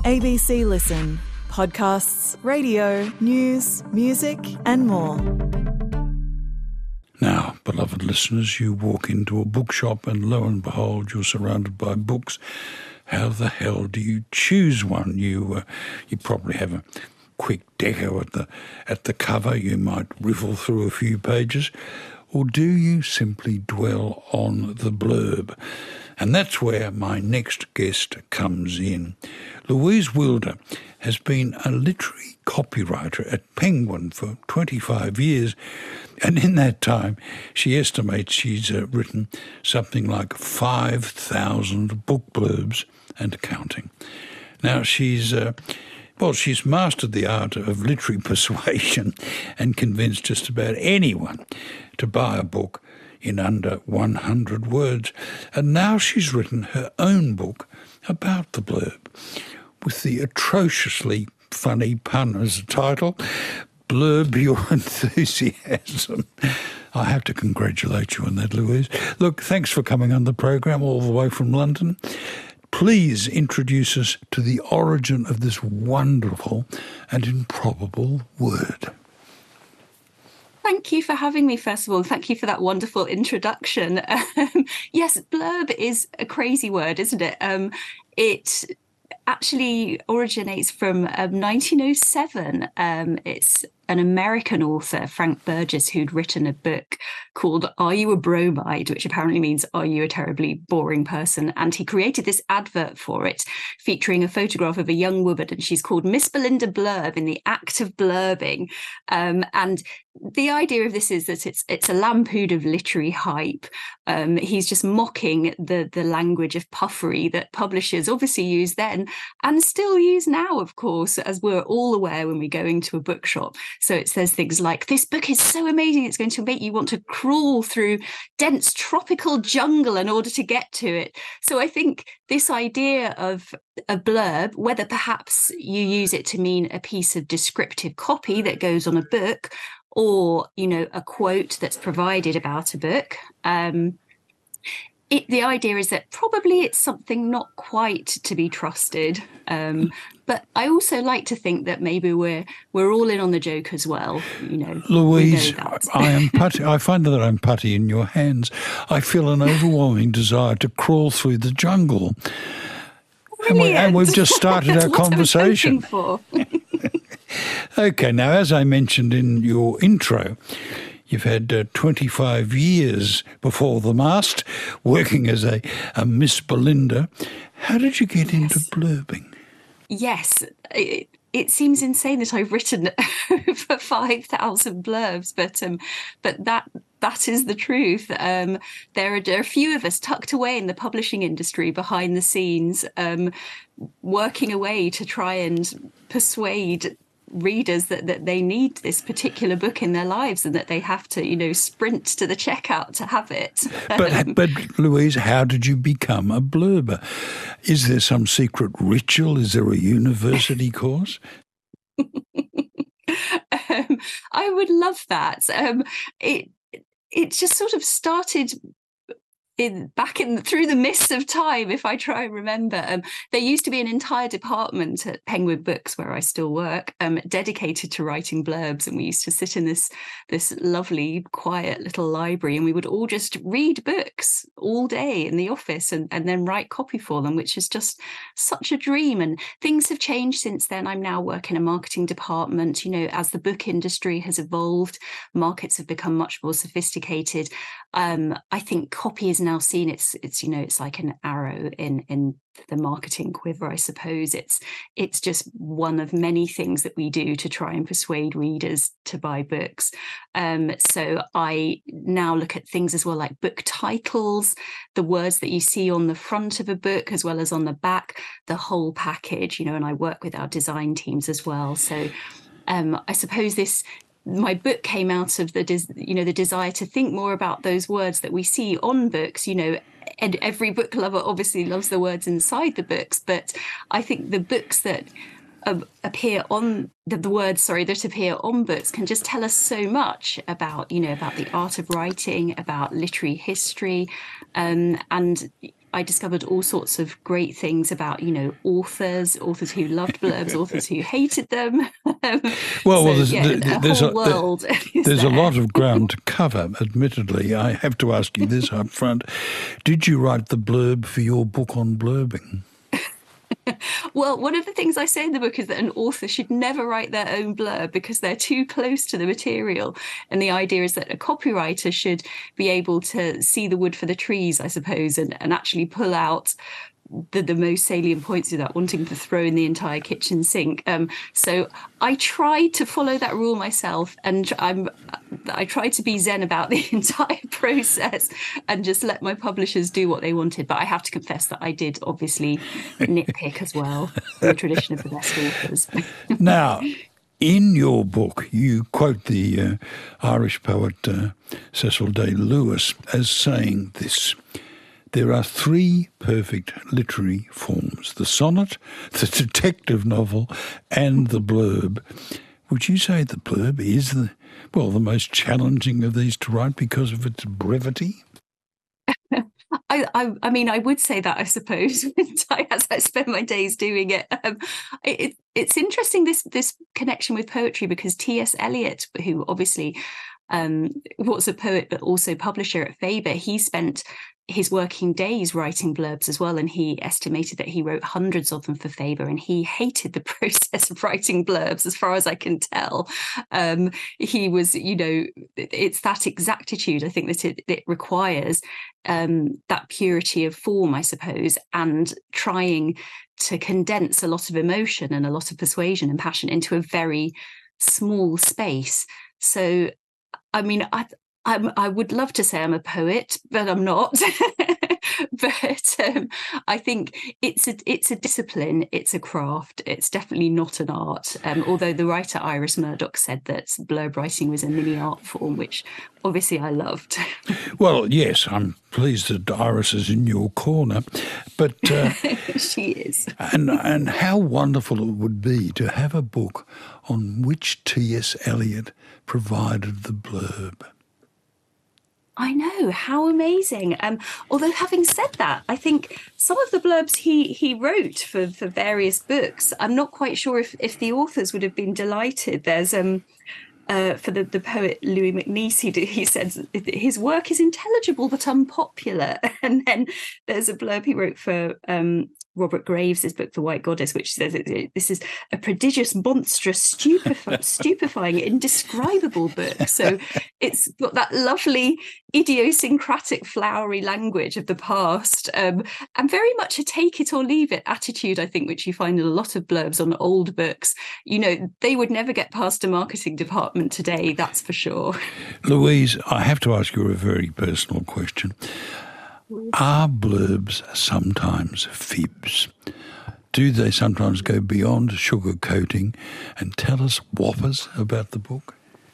ABC Listen. Podcasts, radio, news, music and more. Now, beloved listeners, you walk into a bookshop and lo and behold, you're surrounded by books. How the hell do you choose one? You probably have a quick deco at the cover. You might riffle through a few pages. Or do you simply dwell on the blurb? And that's where my next guest comes in. Louise Wilder has been a literary copywriter at Penguin for 25 years, and in that time she estimates she's written something like 5,000 book blurbs and counting. Now she's mastered the art of literary persuasion and convinced just about anyone to buy a book in under 100 words. And now she's written her own book about the blurb, with the atrociously funny pun as a title, Blurb Your Enthusiasm. I have to congratulate you on that, Louise. Look, thanks for coming on the program all the way from London. Please introduce us to the origin of this wonderful and improbable word. Thank you for having me, first of all. Thank you for that wonderful introduction. Yes, blurb is a crazy word, isn't it? It actually originates from 1907. It's an American author, Frank Burgess, who'd written a book called Are You a Bromide, which apparently means Are You a Terribly Boring Person? And he created this advert for it featuring a photograph of a young woman, and she's called Miss Belinda Blurb in the act of blurbing. And the idea of this is that it's a lampoon of literary hype. He's just mocking the language of puffery that publishers obviously used then and still use now, of course, as we're all aware when we go into a bookshop. So it says things like, this book is so amazing, it's going to make you want to crawl through dense tropical jungle in order to get to it. So I think this idea of a blurb, whether perhaps you use it to mean a piece of descriptive copy that goes on a book, or, a quote that's provided about a book, the idea is that probably it's something not quite to be trusted. But I also like to think that maybe we're all in on the joke as well. Louise, I find that I'm putty in your hands. I feel an overwhelming desire to crawl through the jungle. And we've just started our conversation. Okay, now, as I mentioned in your intro, you've had 25 years before the mast working as a Miss Belinda. How did you get into blurbing? Yes, it seems insane that I've written over 5,000 blurbs, but that is the truth. There are a few of us tucked away in the publishing industry behind the scenes, working away to try and persuade readers that they need this particular book in their lives and that they have to, sprint to the checkout to have it. But Louise, how did you become a blurber? Is there some secret ritual? Is there a university course? I would love that. It just sort of started through the mists of time, if I try and remember. There used to be an entire department at Penguin Books, where I still work, dedicated to writing blurbs, and we used to sit in this lovely, quiet little library, and we would all just read books all day in the office and then write copy for them, which is just such a dream. And things have changed since then. I'm now working in a marketing department. As the book industry has evolved, markets have become much more sophisticated. I think copy is now seen, it's like an arrow in the marketing quiver, I suppose. It's just one of many things that we do to try and persuade readers to buy books. So I now look at things as well, like book titles, the words that you see on the front of a book as well as on the back, the whole package, and I work with our design teams as well. So I suppose my book came out of the desire to think more about those words that we see on books, and every book lover obviously loves the words inside the books, but I think the books that appear on the words, that appear on books can just tell us so much about, about the art of writing, about literary history, and I discovered all sorts of great things about, authors who loved blurbs, authors who hated them. There's whole world. There's a lot of ground to cover, admittedly. I have to ask you this up front. Did you write the blurb for your book on blurbing? Well, one of the things I say in the book is that an author should never write their own blurb because they're too close to the material. And the idea is that a copywriter should be able to see the wood for the trees, I suppose, and actually pull out the most salient points without wanting to throw in the entire kitchen sink. So I tried to follow that rule myself, and I tried to be zen about the entire process and just let my publishers do what they wanted. But I have to confess that I did obviously nitpick as well, in the tradition of the best authors. Now, in your book, you quote the Irish poet Cecil Day Lewis as saying this: there are three perfect literary forms: the sonnet, the detective novel, and the blurb. Would you say the blurb is the most challenging of these to write because of its brevity? I mean, I would say that, I suppose, as I spend my days doing it. It's interesting, this connection with poetry, because T.S. Eliot, who obviously was a poet but also publisher at Faber, he spent his working days writing blurbs as well, and he estimated that he wrote hundreds of them for Faber, and he hated the process of writing blurbs, as far as I can tell. He was, it's that exactitude, I think, that it requires, that purity of form, I suppose, and trying to condense a lot of emotion and a lot of persuasion and passion into a very small space. So, I mean, I would love to say I'm a poet, but I'm not. But I think it's a discipline, it's a craft. It's definitely not an art. Although the writer Iris Murdoch said that blurb writing was a mini art form, which obviously I loved. Well, yes, I'm pleased that Iris is in your corner, but she is. And how wonderful it would be to have a book on which T.S. Eliot provided the blurb. I know, how amazing. Although, having said that, I think some of the blurbs he wrote for various books, I'm not quite sure if the authors would have been delighted. There's for the poet Louis MacNeice, he says his work is intelligible but unpopular. And then there's a blurb he wrote for Robert Graves' book, The White Goddess, which says this is a prodigious, monstrous, stupefying, indescribable book. So it's got that lovely, idiosyncratic, flowery language of the past, and very much a take it or leave it attitude, I think, which you find in a lot of blurbs on old books. They would never get past a marketing department today, that's for sure. Louise, I have to ask you a very personal question. Are blurbs sometimes fibs? Do they sometimes go beyond sugarcoating and tell us whoppers about the book?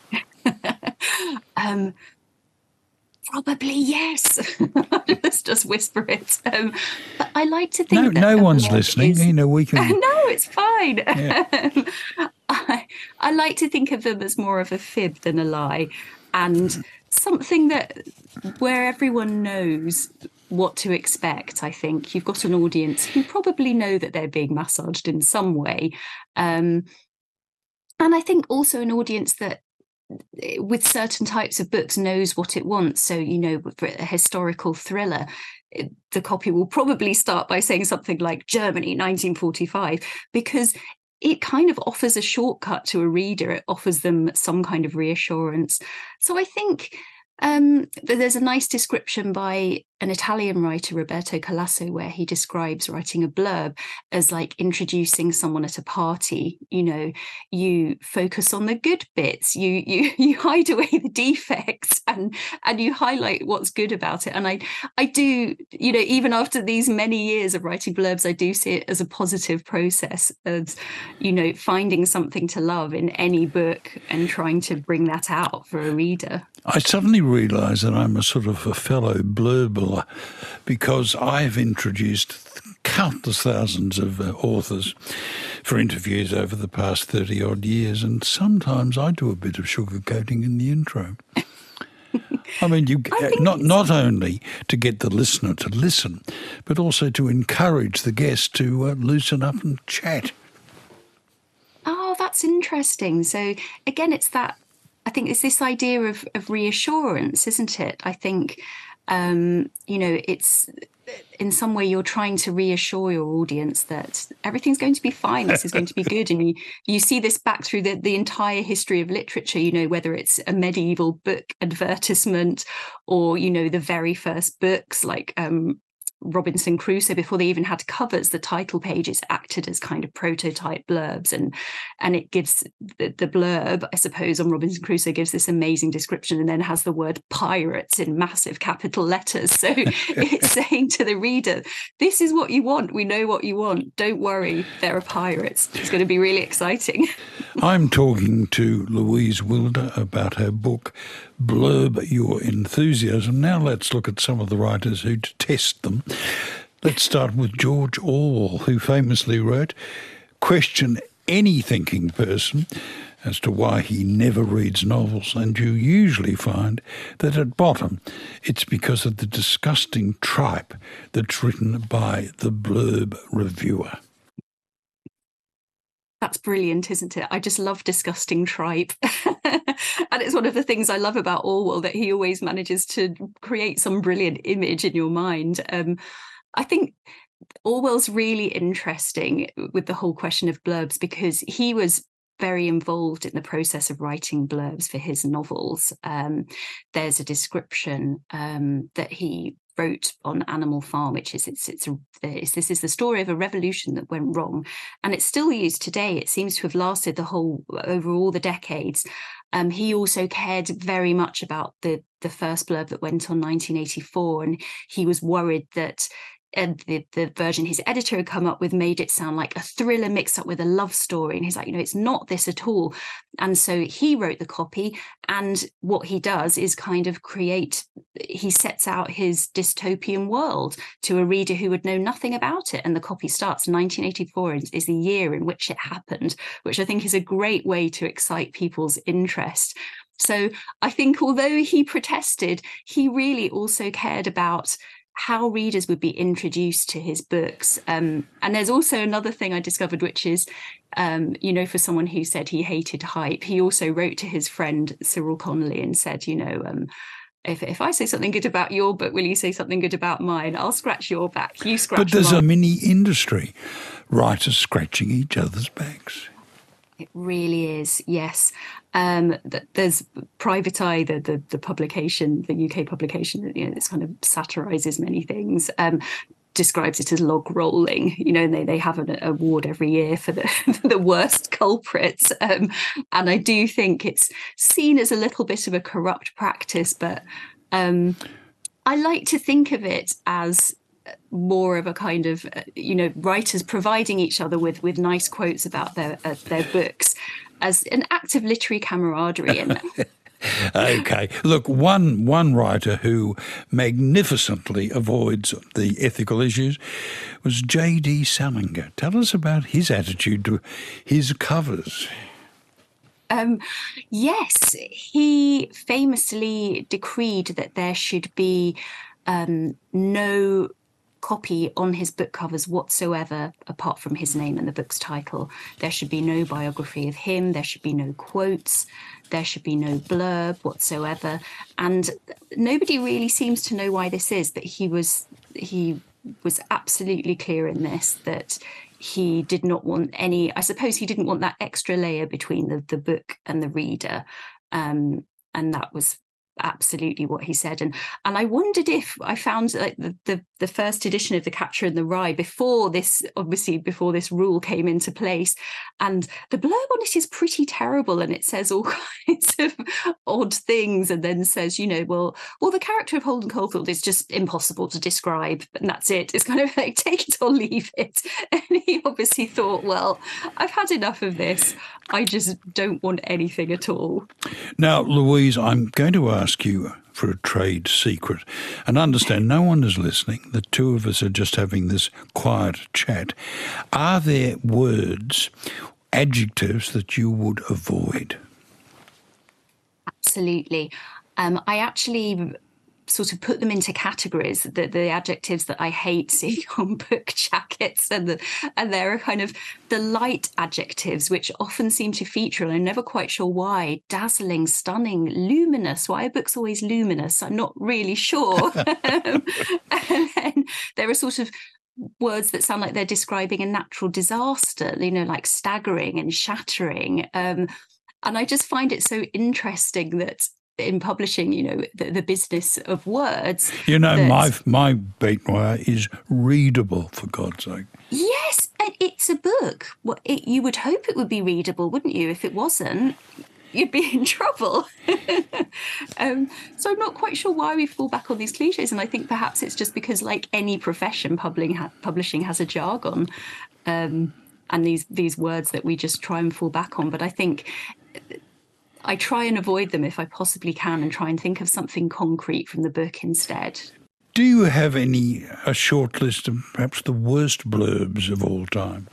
Probably yes. Let's just whisper it. But I like to think no one's listening. We can. No, it's fine. Yeah. I like to think of them as more of a fib than a lie, and something where everyone knows what to expect. I think you've got an audience who probably know that they're being massaged in some way, and I think also an audience that, with certain types of books, knows what it wants. So, for a historical thriller, the copy will probably start by saying something like Germany 1945, because it kind of offers a shortcut to a reader. It offers them some kind of reassurance. So I think there's a nice description by an Italian writer, Roberto Calasso, where he describes writing a blurb as like introducing someone at a party. You focus on the good bits, you hide away the defects, and you highlight what's good about it. And I do, even after these many years of writing blurbs, I do see it as a positive process of, finding something to love in any book and trying to bring that out for a reader. I suddenly realise that I'm a sort of a fellow blurber, because I've introduced countless thousands of authors for interviews over the past 30-odd years, and sometimes I do a bit of sugarcoating in the intro. I mean, I think not only to get the listener to listen, but also to encourage the guest to loosen up and chat. Oh, that's interesting. So again, I think it's this idea of reassurance, isn't it? I think, it's in some way you're trying to reassure your audience that everything's going to be fine. This is going to be good. And you see this back through the entire history of literature, whether it's a medieval book advertisement or, the very first books like Robinson Crusoe, before they even had covers, the title pages acted as kind of prototype blurbs, and it gives the blurb, I suppose, on Robinson Crusoe gives this amazing description and then has the word pirates in massive capital letters. So it's saying to the reader, this is what you want. We know what you want. Don't worry, there are pirates. It's going to be really exciting. I'm talking to Louise Wilder about her book, Blurb Your Enthusiasm. Now let's look at some of the writers who detest them. Let's start with George Orwell, who famously wrote, "Question any thinking person as to why he never reads novels, and you usually find that at bottom it's because of the disgusting tripe that's written by the blurb reviewer." That's brilliant, isn't it? I just love disgusting tripe. And it's one of the things I love about Orwell, that he always manages to create some brilliant image in your mind. I think Orwell's really interesting with the whole question of blurbs, because he was very involved in the process of writing blurbs for his novels. There's a description that he wrote on Animal Farm, which is this is the story of a revolution that went wrong, and it's still used today. It seems to have lasted over all the decades. He also cared very much about the first blurb that went on 1984, and he was worried that the version his editor had come up with made it sound like a thriller mixed up with a love story. And he's like, it's not this at all. And so he wrote the copy. And what he does is kind of he sets out his dystopian world to a reader who would know nothing about it. And the copy starts 1984 is the year in which it happened, which I think is a great way to excite people's interest. So I think although he protested, he really also cared about how readers would be introduced to his books. And there's also another thing I discovered, which is, for someone who said he hated hype, he also wrote to his friend Cyril Connolly and said, if I say something good about your book, will you say something good about mine? I'll scratch your back. You scratch mine. But there's a mini industry, writers scratching each other's backs. It really is, yes. There's Private Eye, the publication, the UK publication, this kind of satirises many things, describes it as log rolling, and they have an award every year for the worst culprits. And I do think it's seen as a little bit of a corrupt practice, but I like to think of it as more of a kind of, writers providing each other with nice quotes about their books as an act of literary camaraderie. Okay. Look, one writer who magnificently avoids the ethical issues was J.D. Salinger. Tell us about his attitude to his covers. Yes, he famously decreed that there should be no copy on his book covers whatsoever, apart from his name and the book's title. There should be no biography of him. There should be no quotes. There should be no blurb whatsoever. And nobody really seems to know why this is, but he was absolutely clear in this, that he did not want any, I suppose he didn't want that extra layer between the book and the reader. And that was absolutely what he said. And I wondered if I found like the first edition of The Catcher in the Rye before this rule came into place, and the blurb on it is pretty terrible, and it says all kinds of odd things, and then says, well, the character of Holden Caulfield is just impossible to describe, and that's it. It's kind of like, take it or leave it. And he obviously thought, well, I've had enough of this. I just don't want anything at all. Now, Louise, I'm going to ask you for a trade secret, and understand no one is listening. The two of us are just having this quiet chat. Are there words, adjectives that you would avoid? Absolutely. I actually sort of put them into categories, the adjectives that I hate seeing on book jackets, and there are kind of the light adjectives which often seem to feature, and I'm never quite sure why. Dazzling, stunning, luminous. Why are books always luminous? I'm not really sure. And then there are sort of words that sound like they're describing a natural disaster, like staggering and shattering. And I just find it so interesting that in publishing, the business of words. My bait wire is readable, for God's sake. Yes, it's a book. You would hope it would be readable, wouldn't you? If it wasn't, you'd be in trouble. So I'm not quite sure why we fall back on these cliches. And I think perhaps it's just because, like any profession, publishing has a jargon, and these words that we just try and fall back on. But I think I try and avoid them if I possibly can, and try and think of something concrete from the book instead. Do you have a short list of perhaps the worst blurbs of all time?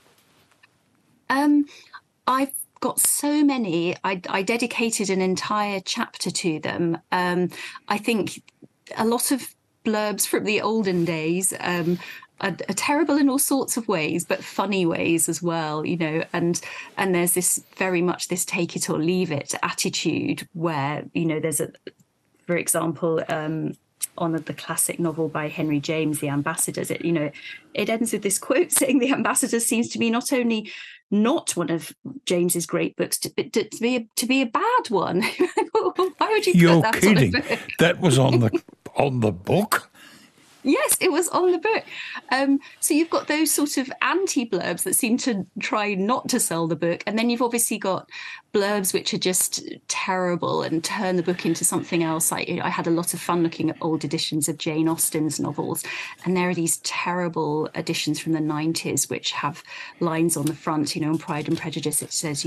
I've got so many. I dedicated an entire chapter to them. I think a lot of blurbs from the olden days are terrible in all sorts of ways, but funny ways as well, and there's this very much this take it or leave it attitude where, there's for example, on the classic novel by Henry James, The Ambassadors, it ends with this quote saying the Ambassadors seems to be not only not one of James's great books, but to be a bad one. Why would you You're put that kidding. on a book? That was on the book? Yes, it was on the book. So you've got those sort of anti-blurbs that seem to try not to sell the book. And then you've obviously got blurbs which are just terrible and turn the book into something else. I had a lot of fun looking at old editions of Jane Austen's novels. And there are these terrible editions from the 90s which have lines on the front, in Pride and Prejudice. It says,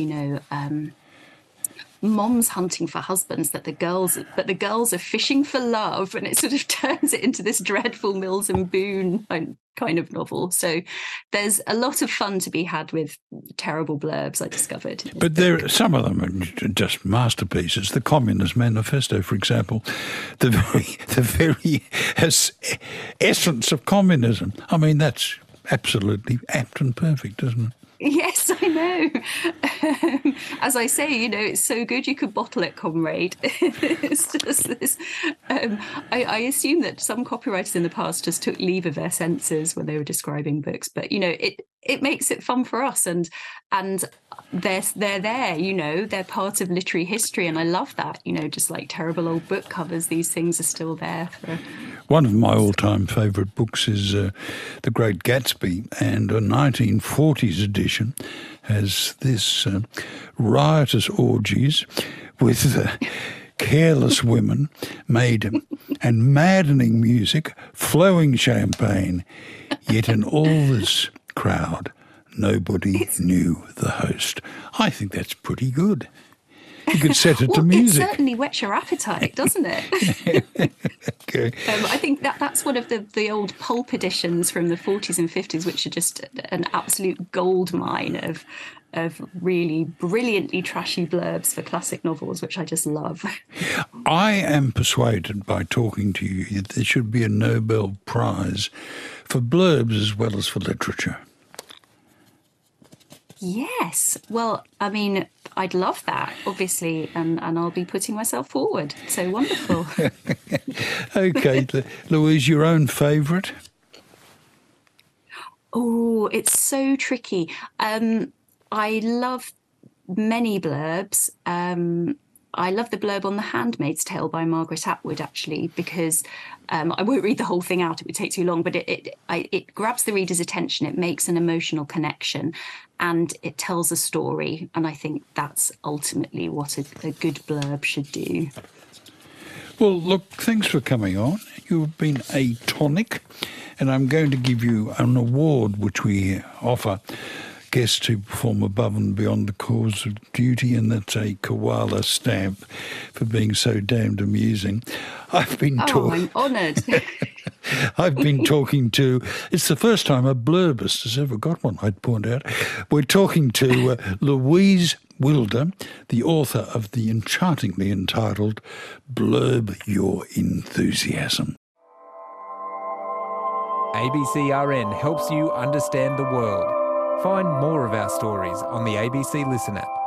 moms hunting for husbands, but the girls are fishing for love, and it sort of turns it into this dreadful Mills and Boon kind of novel. So there's a lot of fun to be had with terrible blurbs, I discovered. But some of them are just masterpieces. The Communist Manifesto, for example, the very essence of communism. I mean, that's absolutely apt and perfect, isn't it? Yes, I know. As I say, it's so good you could bottle it, comrade. It's just this. I assume that some copywriters in the past just took leave of their senses when they were describing books, but it makes it fun for us, and they're there. They're part of literary history, and I love that. Just like terrible old book covers, these things are still there. One of my all-time favourite books is The Great Gatsby, and a 1940s edition has this riotous orgies with careless women made and maddening music, flowing champagne. Yet in all this crowd, nobody knew the host. I think that's pretty good. You could set it to music. It certainly whets your appetite, doesn't it? Okay. I think that's one of the old pulp editions from the 40s and 50s, which are just an absolute gold mine of really brilliantly trashy blurbs for classic novels, which I just love. I am persuaded by talking to you that there should be a Nobel Prize for blurbs as well as for literature. Yes. Well, I mean, I'd love that, obviously, and I'll be putting myself forward. So wonderful. Okay, Louise, your own favourite? Oh, it's so tricky. I love many blurbs. I love the blurb on The Handmaid's Tale by Margaret Atwood, actually, because I won't read the whole thing out, it would take too long, but it grabs the reader's attention, it makes an emotional connection, and it tells a story. And I think that's ultimately what a good blurb should do. Well, look, thanks for coming on. You've been a tonic, and I'm going to give you an award which we offer guests who perform above and beyond the cause of duty, and that's a koala stamp for being so damned amusing. I'm honoured. I've been talking to, it's the first time a blurbist has ever got one, I'd point out. We're talking to Louise Wilder, the author of the enchantingly entitled Blurb Your Enthusiasm. ABCRN helps you understand the world. Find more of our stories on the ABC Listen app.